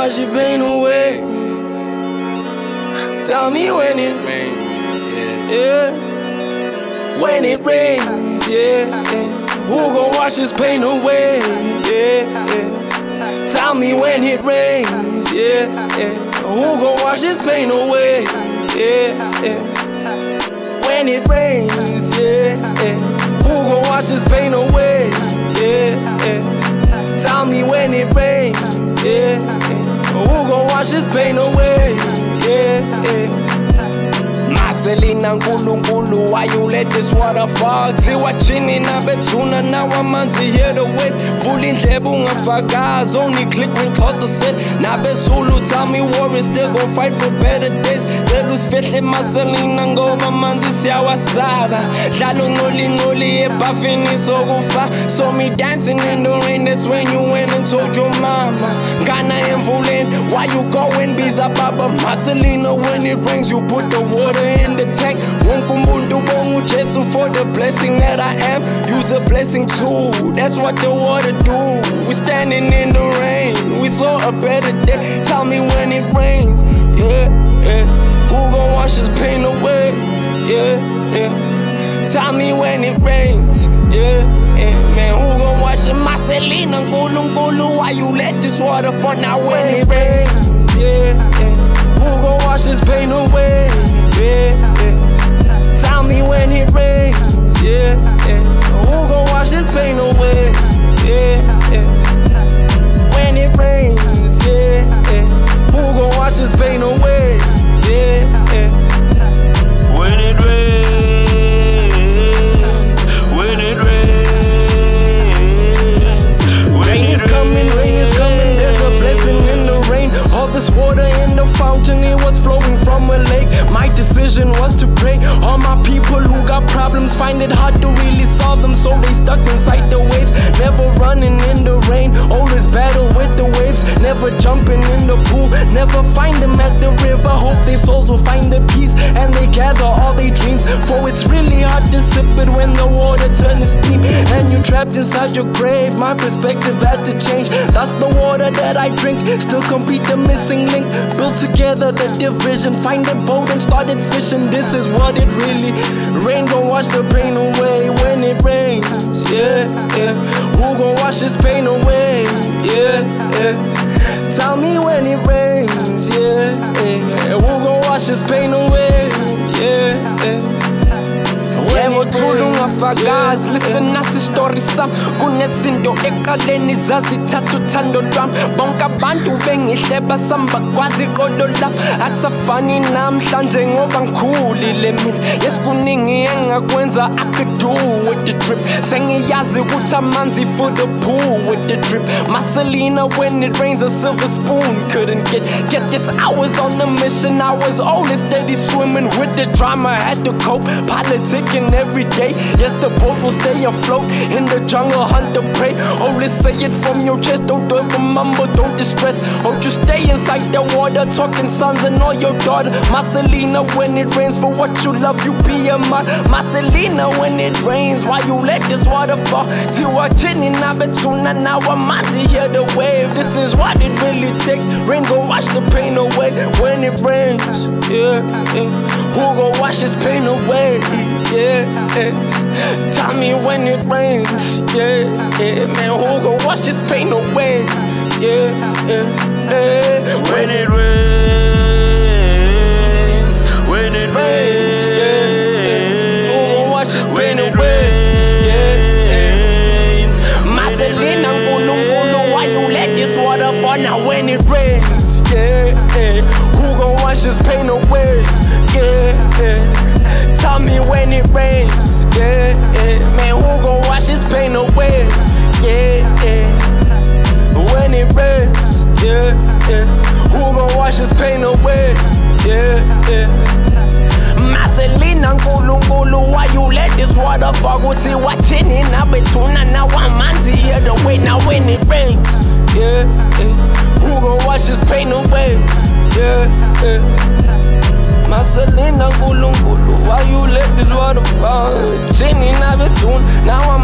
wash the pain away? Tell me when it rains, yeah. When it rains, yeah. Who gon' wash this pain away, yeah. Tell me when it rains, yeah. Who gon' wash this pain away, yeah. When it rains, yeah. Who gon' wash this pain away, yeah. Tell me when it rains, yeah. Who gon' wash this pain away, yeah. Maselina nkulunkulu, why you let this water fall? Thiwa chini na bethuna, now amanzi hear the wave. Vula indlebe ungafakazi, only click when closer sit. Nabezulu, tell me warriors still gon' fight for better days. Delus fehle Maselina ngoba manzi siyawasaba. Dlala ungcoli ebhafini sokufa. Saw me dancing in the rain, that's when you went and told your mama. Ngana emvuleni, why you going biza baba? Maselina, when it rains you put the water in the tank. Wonke umuntu bonga uJesu for the blessing that I am. Use a blessing too, that's what the water do. We standing in the rain, we saw a better day. Tell me when it rains, yeah. Who gon' wash this pain away, yeah. Tell me when it rains, yeah. Man, who gon' wash it? Maselina nkulunkulu, why you let this water fall now when it rains, yeah. Who gon' wash this pain away, yeah. Tell me when it rains, yeah. Who gon' wash this pain away, yeah. When it rains, yeah. Who gon' wash this pain away, yeah. When it rains, when it rains, rain is coming, there's a blessing in the rain. All this water in the fountain, it was flowing from a lake. My decision was to pray. All my people who got problems find it hard to really solve them, so they stuck inside the waves. Never running in the rain, always battle with the waves. Never jumping in the pool, never find them at the river. Hope their souls will find the peace and they gather all their dreams. For it's really hard to sip it when the water turns deep and you're trapped inside your grave. My perspective had to change. That's the water that I drink. Still complete the missing link. Built together the division. Find a boat and started fishing. This is what it really. Rain gon' wash the pain away when it rains, yeah. Who gon' wash this pain away, yeah. Tell me when it rains, yeah. Who gon' wash this pain away, yeah. Yebo thula ungafakazi, listen nasi story sam. Kunezinto eqaleni zazithatha uthando lwami. Bonke abantu bengihleba samba kwazi iqolo lami. Akusafani namhlanje ngoba ngikhulile mina. Yes kuningi engakwenza I could do with the trip. Sengiyazi ukuthi amanzi for the pool with the drip. Maselina, when it rains a silver spoon couldn't get this. I was on the mission, I was always steady swimming with the drama. Had to cope, politicking every day. Yes, the boat will stay afloat in the jungle, hunt the prey. Always say it from your chest, don't ever mumble, don't distress. Won't you stay inside the water, talking sons and all your daughter. Maselina, when it rains for what you love, you be a man. Maselina, when it rains, why you let this water fall? Thiwa chini na bethuna, now amanzi hear the wave. This is what it really takes. Rain gon' wash the pain away when it rains, yeah. Who gon' wash this pain away, yeah. Tell me when it rains, yeah. Man, who gon' wash this pain away, yeah. When it rains, when it rains, yeah. Who gon' wash this pain away, yeah. Maselina nkulunkulu, why you let this water fall now when it rains, yeah. Who gon' wash this pain away, yeah. Tell me when it rains, yeah. Man, who gon' wash this pain away, yeah. When it rains, yeah. Who gon' wash this pain away, yeah. Maselina nkulunkulu, why you let this water fall? Thiwa chini na bethuna, now amanzi hear the way. Now when it rains, yeah. Who gon' wash this pain away, yeah. Maselina nkulunkulu, why you let this water fall? Chini na bethuna, now